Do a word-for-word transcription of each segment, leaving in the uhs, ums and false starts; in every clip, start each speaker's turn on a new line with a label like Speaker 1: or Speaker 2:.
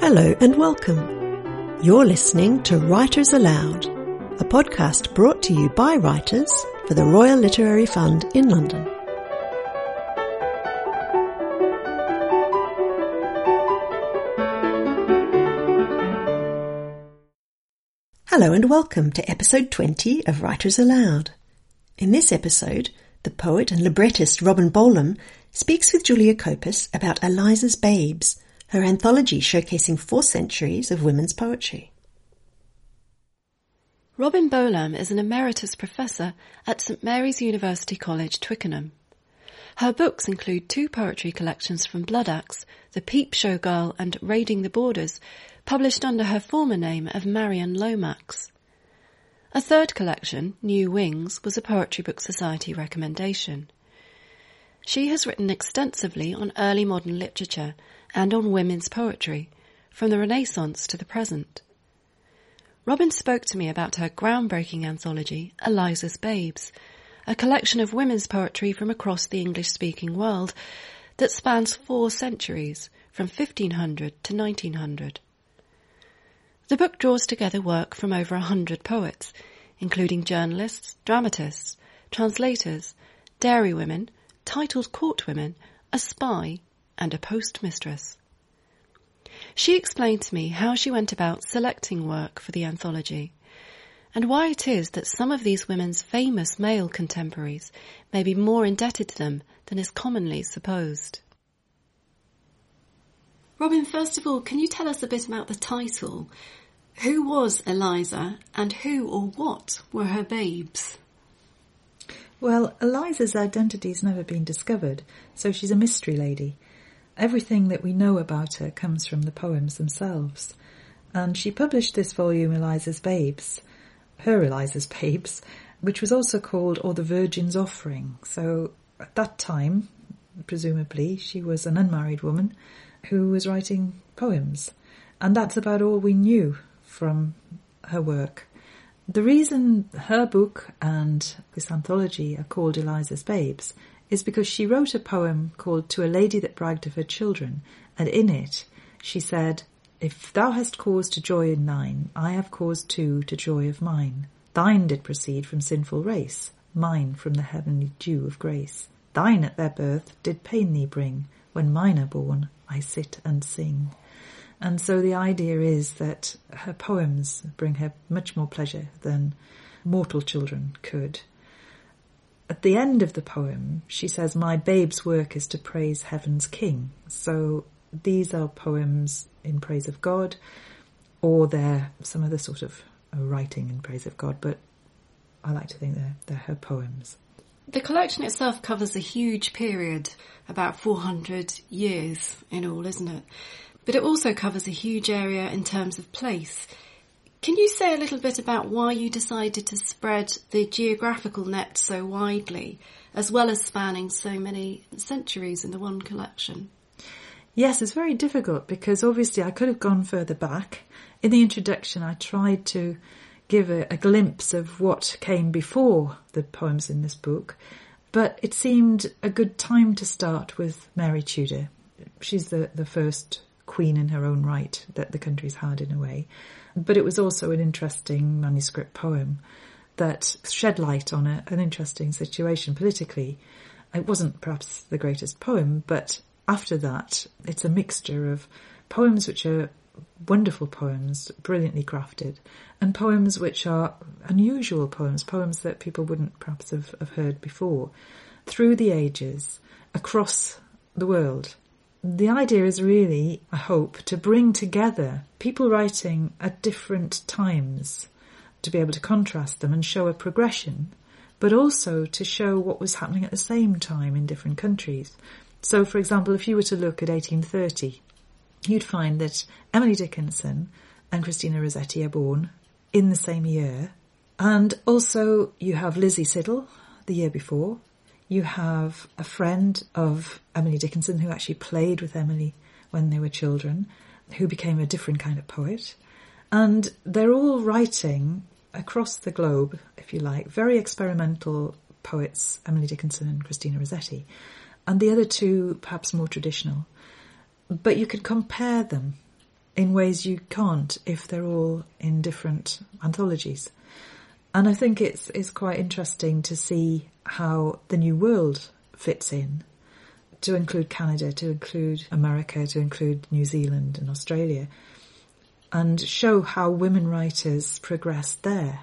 Speaker 1: Hello and welcome. You're listening to Writers Aloud, a podcast brought to you by writers for the Royal Literary Fund in London. Hello and welcome to episode twenty of Writers Aloud. In this episode, the poet and librettist Robin Bolam speaks with Julia Copus about Eliza's Babes, her anthology showcasing four centuries of women's poetry.
Speaker 2: Robin Bolam is an emeritus professor at St Mary's University College, Twickenham. Her books include two poetry collections from Bloodaxe, The Peep Show Girl and Raiding the Borders, published under her former name of Marion Lomax. A third collection, New Wings, was a Poetry Book Society recommendation. She has written extensively on early modern literature and on women's poetry, from the Renaissance to the present. Robin spoke to me about her groundbreaking anthology, Eliza's Babes, a collection of women's poetry from across the English-speaking world that spans four centuries, from fifteen hundred to nineteen hundred. The book draws together work from over a hundred poets, including journalists, dramatists, translators, dairywomen, titled courtwomen, a spy, and a postmistress. She explained to me how she went about selecting work for the anthology, and why it is that some of these women's famous male contemporaries may be more indebted to them than is commonly supposed. Robin, first of all, can you tell us a bit about the title? Who was Eliza, and who or what were her babes?
Speaker 3: Well, Eliza's identity's never been discovered, so she's a mystery lady. Everything that we know about her comes from the poems themselves. And she published this volume, Eliza's Babes, her Eliza's Babes, which was also called Or the Virgin's Offering. So at that time, presumably, she was an unmarried woman who was writing poems. And that's about all we knew from her work. The reason her book and this anthology are called Eliza's Babes is because she wrote a poem called To a Lady That Bragged of Her Children, and in it she said, If thou hast cause to joy in thine, I have cause too to joy of mine. Thine did proceed from sinful race, mine from the heavenly dew of grace. Thine at their birth did pain thee bring, when mine are born, I sit and sing. And so the idea is that her poems bring her much more pleasure than mortal children could. At the end of the poem, she says, My babe's work is to praise heaven's king. So these are poems in praise of God, or they're some other sort of writing in praise of God, but I like to think they're, they're her poems.
Speaker 2: The collection itself covers a huge period, about four hundred years in all, isn't it? But it also covers a huge area in terms of place. Can you say a little bit about why you decided to spread the geographical net so widely, as well as spanning so many centuries in the one collection?
Speaker 3: Yes, it's very difficult because obviously I could have gone further back. In the introduction, I tried to give a, a glimpse of what came before the poems in this book, but it seemed a good time to start with Mary Tudor. She's the, the first queen in her own right that the country's had in a way. But it was also an interesting manuscript poem that shed light on a, an interesting situation politically. It wasn't perhaps the greatest poem, but after that, it's a mixture of poems which are wonderful poems, brilliantly crafted, and poems which are unusual poems, poems that people wouldn't perhaps have, have heard before, through the ages, across the world. The idea is really, I hope, to bring together people writing at different times, to be able to contrast them and show a progression, but also to show what was happening at the same time in different countries. So, for example, if you were to look at eighteen thirty, you'd find that Emily Dickinson and Christina Rossetti are born in the same year. And also you have Lizzie Siddal the year before. You have a friend of Emily Dickinson who actually played with Emily when they were children, who became a different kind of poet. And they're all writing across the globe, if you like, very experimental poets, Emily Dickinson and Christina Rossetti, and the other two perhaps more traditional. But you could compare them in ways you can't if they're all in different anthologies. And I think it's it's quite interesting to see how the New World fits in, to include Canada, to include America, to include New Zealand and Australia, and show how women writers progressed there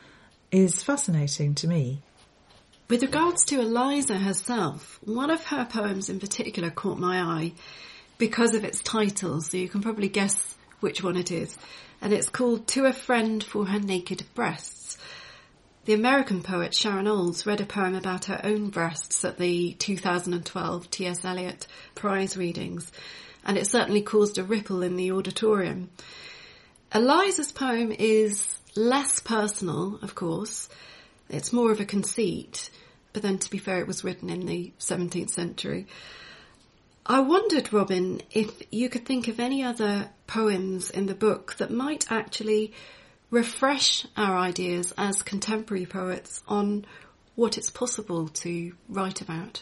Speaker 3: is fascinating to me.
Speaker 2: With regards to Eliza herself, one of her poems in particular caught my eye because of its title, so you can probably guess which one it is. And it's called To a Friend for Her Naked Breasts. The American poet Sharon Olds read a poem about her own breasts at the two thousand twelve T S Eliot Prize readings, and it certainly caused a ripple in the auditorium. Eliza's poem is less personal, of course. It's more of a conceit, but then to be fair, it was written in the seventeenth century. I wondered, Robin, if you could think of any other poems in the book that might actually refresh our ideas as contemporary poets on what it's possible to write about.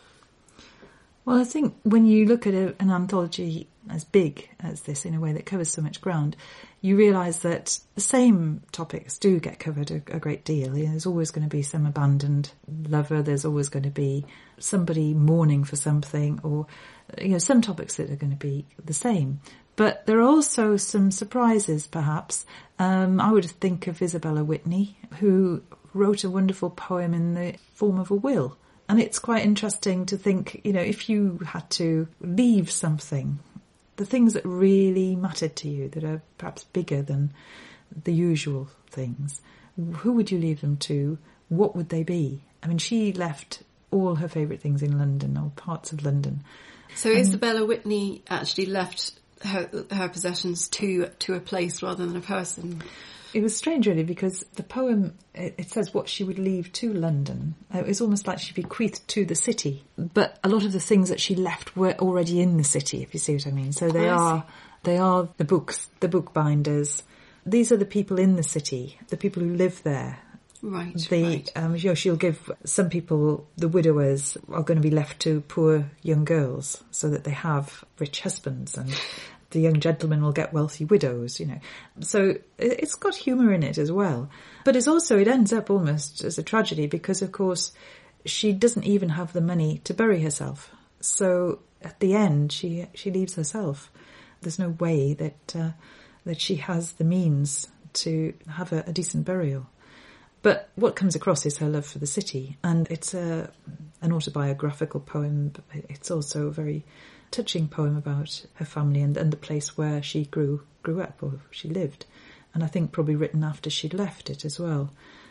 Speaker 3: Well, I think when you look at a, an anthology as big as this, in a way that covers so much ground, you realise that the same topics do get covered a, a great deal. You know, there's always going to be some abandoned lover, there's always going to be somebody mourning for something, or you know, some topics that are going to be the same. But there are also some surprises, perhaps. Um, I would think of Isabella Whitney, who wrote a wonderful poem in the form of a will. And it's quite interesting to think, you know, if you had to leave something, the things that really mattered to you, that are perhaps bigger than the usual things, who would you leave them to? What would they be? I mean, she left all her favourite things in London, or parts of London.
Speaker 2: So um, Isabella Whitney actually left her, her possessions to to a place rather than a person.
Speaker 3: It was strange, really, because the poem, it, it says what she would leave to London. It was almost like she bequeathed to the city. But a lot of the things that she left were already in the city, if you see what I mean. So they
Speaker 2: I
Speaker 3: are
Speaker 2: see.
Speaker 3: they are the books, the bookbinders. These are the people in the city, the people who live there.
Speaker 2: Right,
Speaker 3: the,
Speaker 2: right.
Speaker 3: Um, you know, she'll give some people, the widowers are going to be left to poor young girls so that they have rich husbands, and the young gentlemen will get wealthy widows, you know. So it's got humour in it as well. But it's also, it ends up almost as a tragedy because, of course, she doesn't even have the money to bury herself. So at the end, she she leaves herself. There's no way that uh, that she has the means to have a, a decent burial. But what comes across is her love for the city. And it's a, an autobiographical poem. But it's also a very touching poem about her family and, and the place where she grew grew up, or she lived. And I think probably written after she'd left it as well.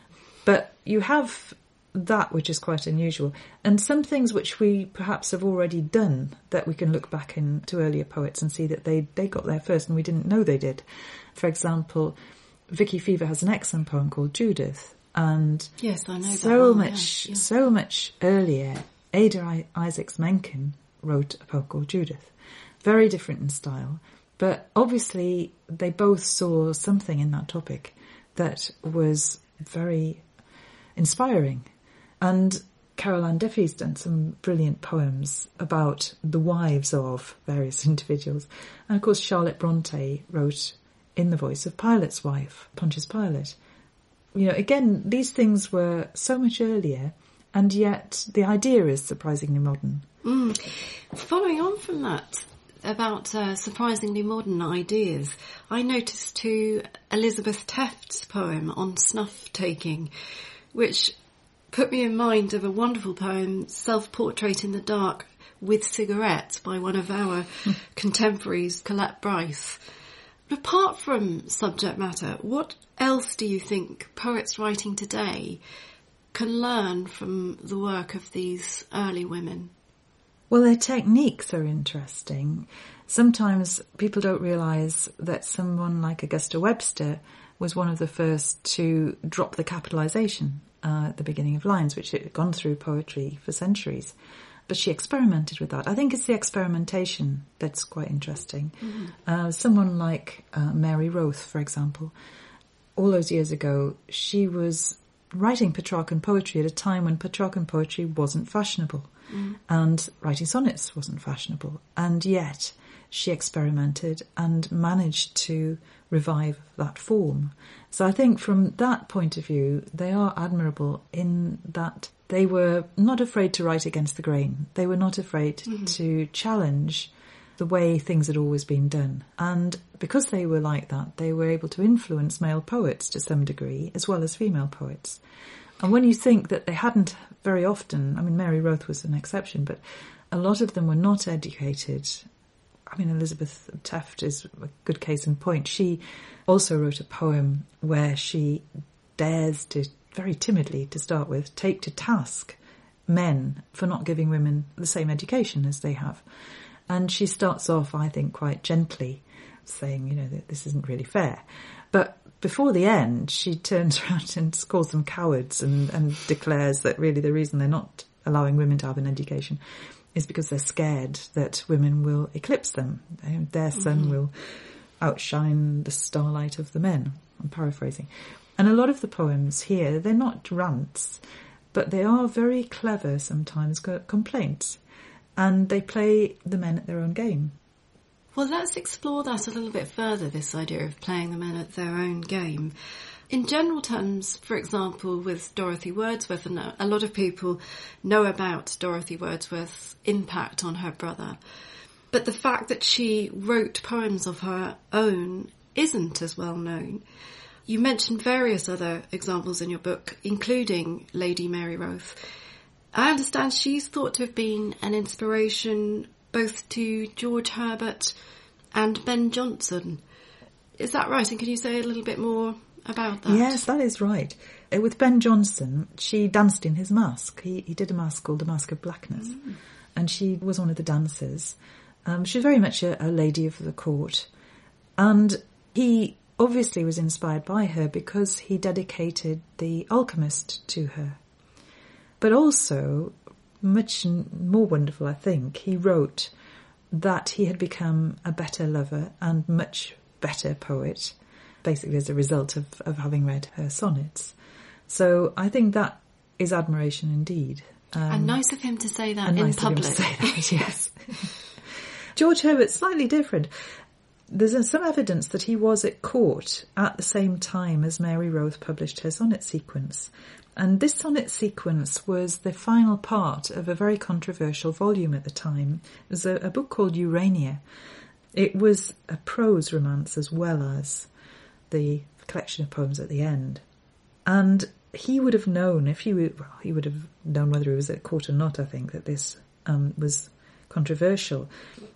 Speaker 3: But you have that which is quite unusual, and some things which we perhaps have already done that we can look back into earlier poets and see that they, they got there first and we didn't know they did. For example, Vicky Fever has an excellent poem called Judith, and
Speaker 2: yes, I know
Speaker 3: so
Speaker 2: that one,
Speaker 3: much
Speaker 2: yeah, yeah. so
Speaker 3: much earlier, Ada I- Isaacs Menken wrote a poem called Judith. Very different in style, but obviously they both saw something in that topic that was very inspiring. And Carol Ann Duffy's done some brilliant poems about the wives of various individuals. And of course Charlotte Bronte wrote In the Voice of Pilate's Wife, Pontius Pilate. You know, again, these things were so much earlier, and yet the idea is surprisingly modern.
Speaker 2: Mm. Following on from that, about uh, surprisingly modern ideas, I noticed too Elizabeth Teft's poem on snuff-taking, which put me in mind of a wonderful poem, Self-Portrait in the Dark with Cigarettes, by one of our contemporaries, Colette Bryce. But apart from subject matter, what else do you think poets writing today can learn from the work of these early women?
Speaker 3: Well, their techniques are interesting. Sometimes people don't realise that someone like Augusta Webster was one of the first to drop the capitalisation uh, at the beginning of lines, which had gone through poetry for centuries. But she experimented with that. I think it's the experimentation that's quite interesting. Mm-hmm. Uh, someone like uh, Mary Roth, for example, all those years ago, she was writing Petrarchan poetry at a time when Petrarchan poetry wasn't fashionable, mm. and writing sonnets wasn't fashionable. And yet she experimented and managed to revive that form. So I think from that point of view, they are admirable in that they were not afraid to write against the grain. They were not afraid mm-hmm. to challenge the way things had always been done. And because they were like that, they were able to influence male poets to some degree, as well as female poets. And when you think that they hadn't very often, I mean, Mary Roth was an exception, but a lot of them were not educated. I mean, Elizabeth Taft is a good case in point. She also wrote a poem where she dares to, very timidly to start with, take to task men for not giving women the same education as they have. And she starts off, I think, quite gently, saying, you know, that this isn't really fair. But before the end, she turns around and calls them cowards and, and declares that really the reason they're not allowing women to have an education is because they're scared that women will eclipse them. Their sun mm-hmm. will outshine the starlight of the men. I'm paraphrasing. And a lot of the poems here, they're not rants, but they are very clever sometimes, complaints. And they play the men at their own game.
Speaker 2: Well, let's explore that a little bit further, this idea of playing the men at their own game. In general terms, for example, with Dorothy Wordsworth, and a lot of people know about Dorothy Wordsworth's impact on her brother, but the fact that she wrote poems of her own isn't as well known. You mentioned various other examples in your book, including Lady Mary Roth. I understand she's thought to have been an inspiration both to George Herbert and Ben Jonson. Is that right? And can you say a little bit more about that?
Speaker 3: Yes, that is right. With Ben Jonson, she danced in his masque. He, he did a masque called The Masque of Blackness, mm. and she was one of the dancers. Um, she was very much a, a lady of the court, and he obviously was inspired by her because he dedicated The Alchemist to her. But also, much more wonderful, I think, he wrote that he had become a better lover and much better poet, basically as a result of, of having read her sonnets. So I think that is admiration indeed. Um,
Speaker 2: and nice of him to say that
Speaker 3: and
Speaker 2: in
Speaker 3: nice
Speaker 2: public.
Speaker 3: Of him to say that, yes. George Herbert's slightly different. There's some evidence that he was at court at the same time as Mary Roth published her sonnet sequence. And this sonnet sequence was the final part of a very controversial volume at the time. It was a, a book called Urania. It was a prose romance as well as the collection of poems at the end. And he would have known, if he would, well, he would have known whether he was at court or not, I think, that this um, was controversial.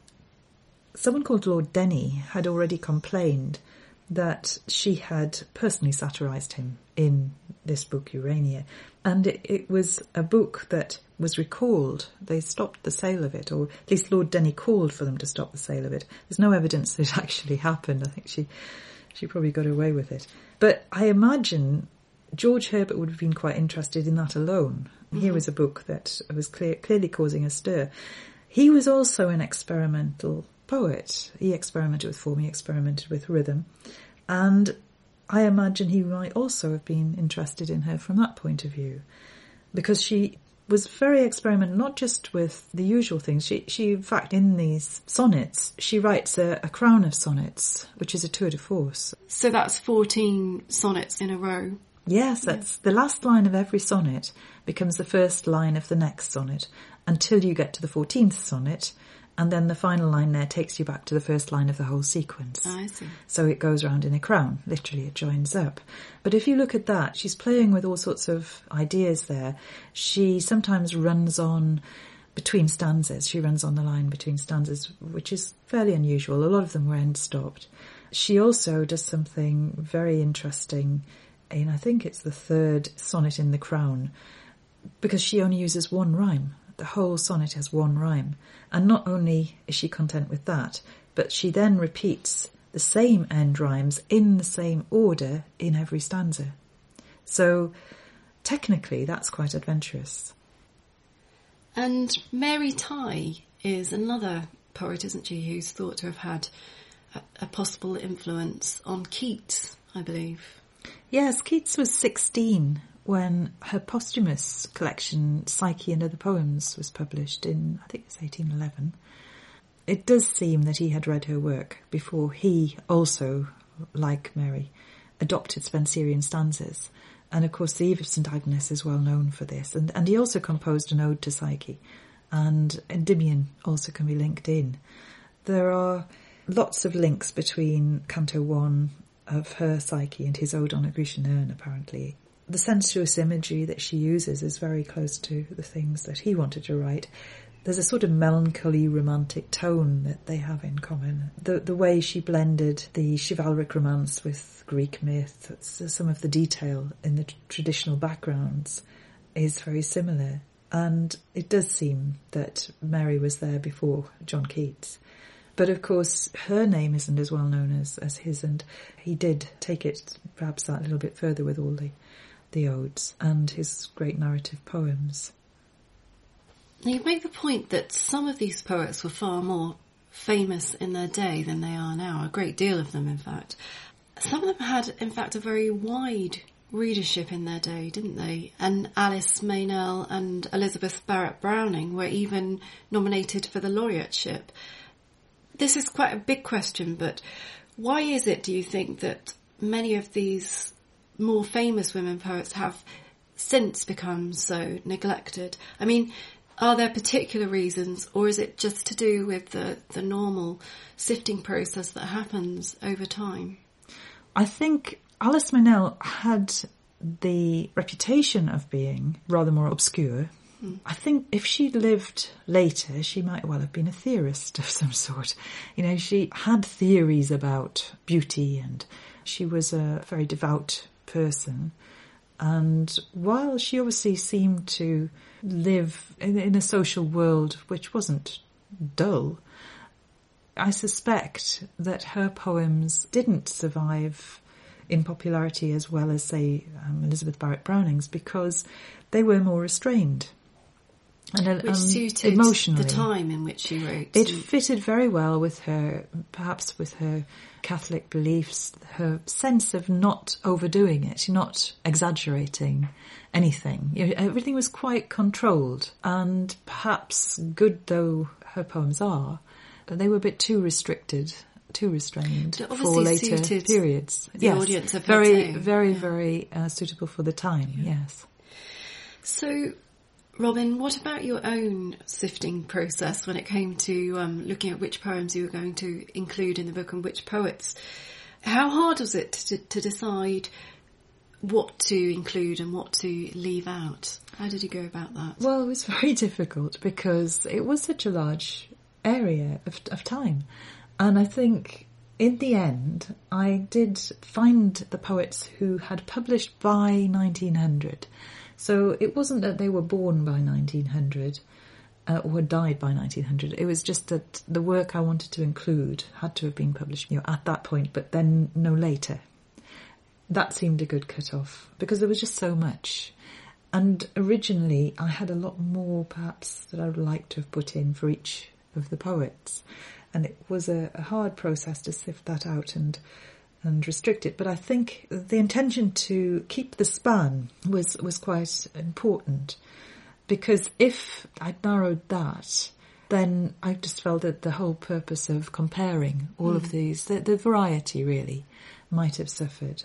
Speaker 3: Someone called Lord Denny had already complained that she had personally satirised him in this book, Urania. And it, it was a book that was recalled. They stopped the sale of it, or at least Lord Denny called for them to stop the sale of it. There's no evidence that it actually happened. I think she she probably got away with it. But I imagine George Herbert would have been quite interested in that alone. Mm-hmm. Here was a book that was clear, clearly causing a stir. He was also an experimental poet. He experimented with form, he experimented with rhythm, and I imagine he might also have been interested in her from that point of view, because she was very experimental, not just with the usual things. She, she in fact, in these sonnets, she writes a, a crown of sonnets, which is a tour de force.
Speaker 2: So that's fourteen sonnets in a row?
Speaker 3: Yes, that's yeah. The last line of every sonnet becomes the first line of the next sonnet until you get to the fourteenth sonnet, and then the final line there takes you back to the first line of the whole sequence.
Speaker 2: Oh, I see.
Speaker 3: So it goes round in a crown. Literally, it joins up. But if you look at that, she's playing with all sorts of ideas there. She sometimes runs on between stanzas. She runs on the line between stanzas, which is fairly unusual. A lot of them were end-stopped. She also does something very interesting in, I think it's the third sonnet in the crown, because she only uses one rhyme. The whole sonnet has one rhyme. And not only is she content with that, but she then repeats the same end rhymes in the same order in every stanza. So technically that's quite adventurous.
Speaker 2: And Mary Tighe is another poet, isn't she, who's thought to have had a, a possible influence on Keats, I believe.
Speaker 3: Yes, Keats was sixteen when her posthumous collection, Psyche and Other Poems, was published in, I think it's eighteen eleven. It does seem that he had read her work before he also, like Mary, adopted Spenserian stanzas. And of course the Eve of St Agnes is well known for this. And, and he also composed an ode to Psyche. And Endymion also can be linked in. There are lots of links between Canto one of her Psyche and his ode on a Grecian urn, apparently. The sensuous imagery that she uses is very close to the things that he wanted to write. There's a sort of melancholy romantic tone that they have in common. The the way she blended the chivalric romance with Greek myth, some of the detail in the traditional backgrounds is very similar. And it does seem that Mary was there before John Keats. But of course, her name isn't as well known as, as his, and he did take it perhaps that little bit further with all the, the odes and his great narrative poems.
Speaker 2: Now, you make the point that some of these poets were far more famous in their day than they are now, a great deal of them, in fact. Some of them had, in fact, a very wide readership in their day, didn't they? And Alice Meynell and Elizabeth Barrett Browning were even nominated for the laureateship. This is quite a big question, but why is it, do you think, that many of these more famous women poets have since become so neglected? I mean, are there particular reasons, or is it just to do with the, the normal sifting process that happens over time?
Speaker 3: I think Alice Meynell had the reputation of being rather more obscure. Mm. I think if she'd lived later, she might well have been a theorist of some sort. You know, she had theories about beauty, and she was a very devout person. And while she obviously seemed to live in, in a social world which wasn't dull, I suspect that her poems didn't survive in popularity as well as, say, um, Elizabeth Barrett Browning's, because they were more restrained. And,
Speaker 2: which
Speaker 3: um,
Speaker 2: suited
Speaker 3: emotionally,
Speaker 2: the time in which she wrote.
Speaker 3: It fitted very well with her, perhaps with her Catholic beliefs, her sense of not overdoing it, not exaggerating anything. You know, everything was quite controlled, and perhaps, good though her poems are, they were a bit too restricted, too restrained for later periods.
Speaker 2: The
Speaker 3: yes,
Speaker 2: audience of
Speaker 3: very,
Speaker 2: her time.
Speaker 3: very,
Speaker 2: yeah.
Speaker 3: very uh, suitable for the time. Yeah. Yes.
Speaker 2: So, Robin, what about your own sifting process when it came to um, looking at which poems you were going to include in the book and which poets? How hard was it to, to decide what to include and what to leave out? How did you go about that?
Speaker 3: Well, it was very difficult because it was such a large area of, of time. And I think in the end, I did find the poets who had published by nineteen hundred. So it wasn't that they were born by nineteen hundred uh, or had died by nineteen hundred. It was just that the work I wanted to include had to have been published, you know, at that point, but then no later. That seemed a good cut-off because there was just so much. And originally I had a lot more perhaps that I would like to have put in for each of the poets. And it was a, a hard process to sift that out and and restrict it. But I think the intention to keep the span was, was quite important, because if I'd narrowed that, then I just felt that the whole purpose of comparing all mm. of these, the, the variety really, might have suffered.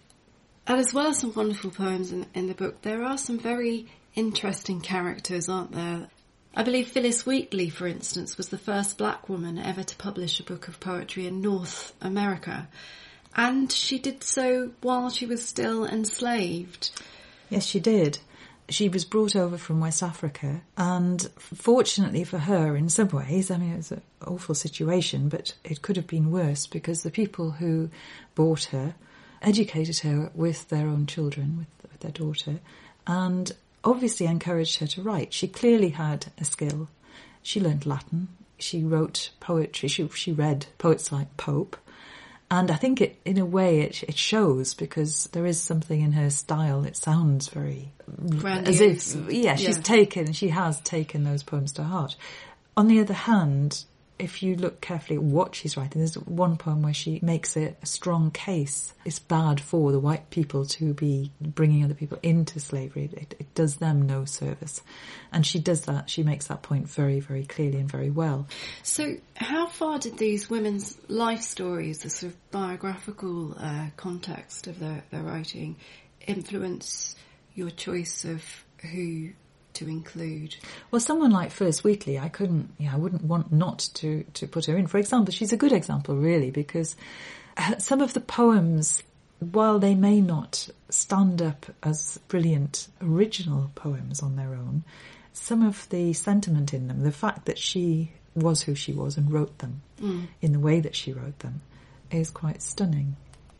Speaker 2: And as well as some wonderful poems in, in the book, there are some very interesting characters, aren't there? I believe Phyllis Wheatley, for instance, was the first black woman ever to publish a book of poetry in North America. And she did so while she was still enslaved. Yes,
Speaker 3: she did. She was brought over from West Africa, and fortunately for her in some ways, I mean, it was an awful situation, but it could have been worse, because the people who bought her educated her with their own children, with, with their daughter, and obviously encouraged her to write. She clearly had a skill. She learnt Latin. She wrote poetry. She, she read poets like Pope. And I think it, in a way, it, it shows, because there is something in her style. It sounds very
Speaker 2: grandiose.
Speaker 3: As if, yeah, she's yeah. taken, she has taken those poems to heart. On the other hand, if you look carefully at what she's writing, there's one poem where she makes a, a strong case. It's bad for the white people to be bringing other people into slavery. It, it does them no service. And she does that, she makes that point very, very clearly and very well.
Speaker 2: So how far did these women's life stories, the sort of biographical uh, context of their, their writing, influence your choice of who to include?
Speaker 3: Well, someone like Phyllis Wheatley, I couldn't, yeah, I wouldn't want not to, to put her in. For example, she's a good example, really, because some of the poems, while they may not stand up as brilliant original poems on their own, some of the sentiment in them, the fact that she was who she was and wrote them mm. in the way that she wrote them, is quite stunning.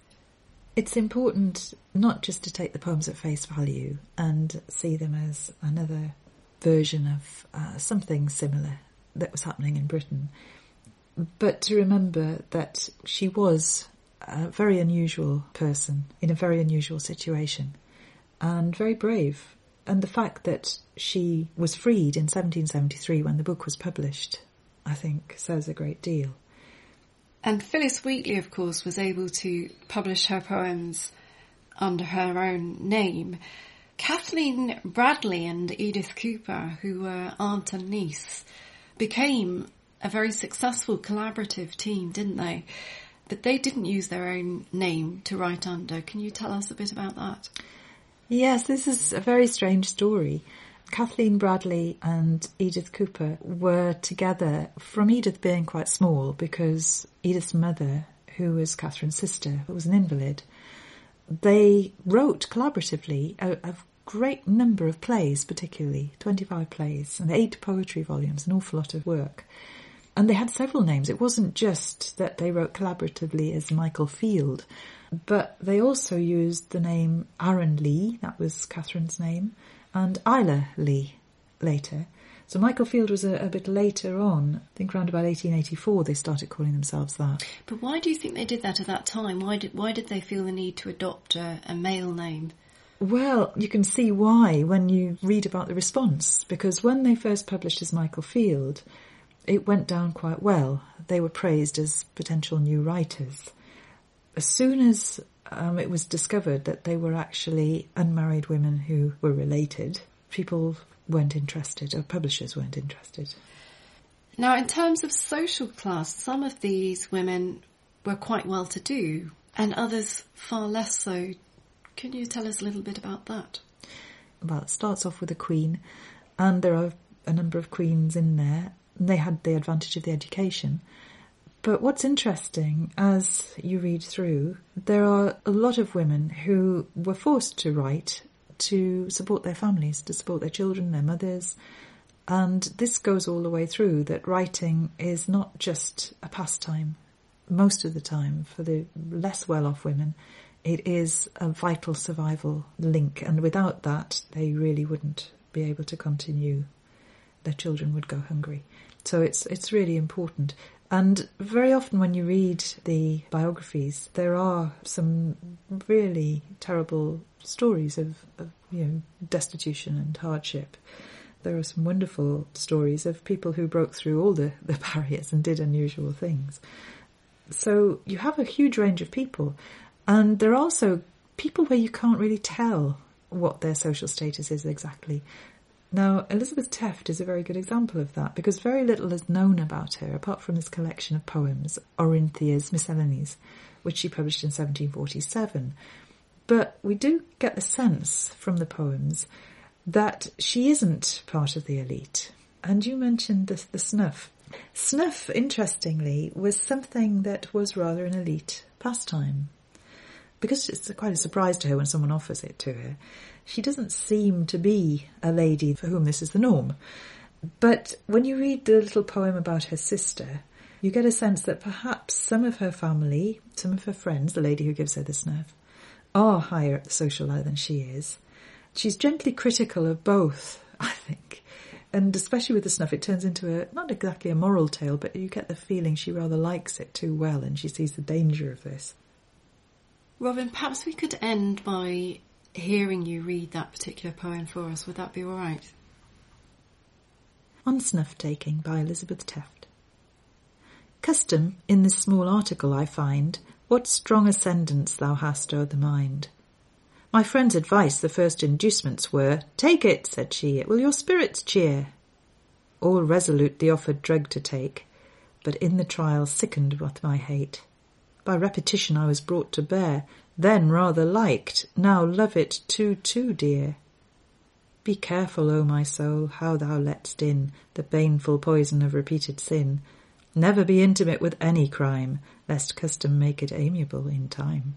Speaker 3: It's important not just to take the poems at face value and see them as another version of uh, something similar that was happening in Britain, but to remember that she was a very unusual person in a very unusual situation and very brave. And the fact that she was freed in seventeen seventy-three when the book was published, I think, says a great deal.
Speaker 2: And Phyllis Wheatley, of course, was able to publish her poems under her own name. Kathleen Bradley and Edith Cooper, who were aunt and niece, became a very successful collaborative team, didn't they? But they didn't use their own name to write under. Can you tell us a bit about that?
Speaker 3: Yes, this is a very strange story. Kathleen Bradley and Edith Cooper were together from Edith being quite small, because Edith's mother, who was Catherine's sister, was an invalid. They wrote collaboratively a, a great number of plays, particularly twenty-five plays and eight poetry volumes, an awful lot of work. And they had several names. It wasn't just that they wrote collaboratively as Michael Field, but they also used the name Aaron Lee, that was Catherine's name, and Isla Lee later. So Michael Field was a, a bit later on. I think around about eighteen eighty-four they started calling themselves that.
Speaker 2: But why do you think they did that at that time? Why did why did they feel the need to adopt a, a male name?
Speaker 3: Well, you can see why when you read about the response, because when they first published as Michael Field, it went down quite well. They were praised as potential new writers. As soon as Um, it was discovered that they were actually unmarried women who were related, people weren't interested, or publishers weren't interested.
Speaker 2: Now, in terms of social class, some of these women were quite well-to-do, and others far less so. Can you tell us a little bit about that?
Speaker 3: Well, it starts off with a queen, and there are a number of queens in there. They had the advantage of the education. But what's interesting, as you read through, there are a lot of women who were forced to write to support their families, to support their children, their mothers. And this goes all the way through, that writing is not just a pastime. Most of the time, for the less well-off women, it is a vital survival link. And without that, they really wouldn't be able to continue. Their children would go hungry. So it's it's really important. And very often when you read the biographies, there are some really terrible stories of, of you know, destitution and hardship. There are some wonderful stories of people who broke through all the, the barriers and did unusual things. So you have a huge range of people. And there are also people where you can't really tell what their social status is exactly. Now, Elizabeth Teft is a very good example of that, because very little is known about her, apart from this collection of poems, Orynthia's Miscellanies, which she published in seventeen forty-seven. But we do get the sense from the poems that she isn't part of the elite. And you mentioned the, the snuff. Snuff, interestingly, was something that was rather an elite pastime. Because it's quite a surprise to her when someone offers it to her. She doesn't seem to be a lady for whom this is the norm. But when you read the little poem about her sister, you get a sense that perhaps some of her family, some of her friends, the lady who gives her the snuff, are higher up the social ladder than she is. She's gently critical of both, I think. And especially with the snuff, it turns into a, not exactly a moral tale, but you get the feeling she rather likes it too well and she sees the danger of this.
Speaker 2: Robin, perhaps we could end by hearing you read that particular poem for us. Would that be all right?
Speaker 3: On Snuff Taking by Elizabeth Teft. custom, in this small article I find, what strong ascendance thou hast o'er the mind. My friend's advice, the first inducements were, Take it, said she, it will your spirits cheer. All resolute the offered drug to take, but in the trial sickened with my hate. By repetition I was brought to bear, then rather liked, now love it too, too dear. Be careful, O my soul, how thou lett'st in the baneful poison of repeated sin. Never be intimate with any crime, lest custom make it amiable in time.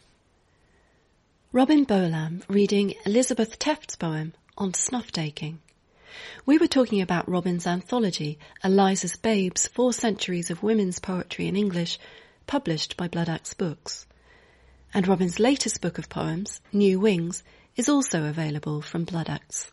Speaker 2: Robin Bolam reading Elizabeth Teft's poem on snuff-taking. We were talking about Robin's anthology, Eliza's Babes, Four Centuries of Women's Poetry in English, published by Blood Axe Books. And Robin's latest book of poems, New Wings, is also available from Blood Axe.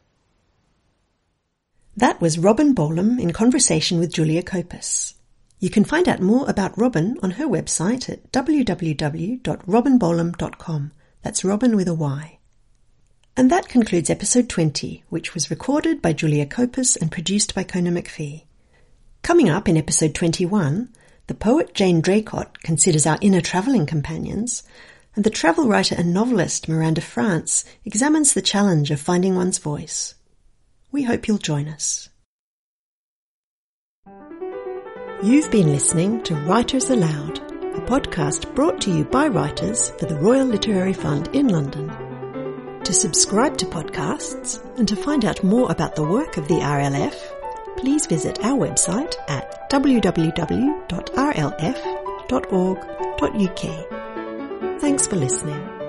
Speaker 1: That was Robin Bolam in conversation with Julia Copus. You can find out more about Robin on her website at w w w dot robin bolam dot com. That's Robin with a Y. And that concludes episode twenty, which was recorded by Julia Copus and produced by Kona McPhee. Coming up in episode twenty-one, the poet Jane Draycott considers our inner travelling companions, and the travel writer and novelist Miranda France examines the challenge of finding one's voice. We hope you'll join us. You've been listening to Writers Aloud, a podcast brought to you by writers for the Royal Literary Fund in London. To subscribe to podcasts and to find out more about the work of the R L F, please visit our website at w w w dot r l f dot org dot u k. Thanks for listening.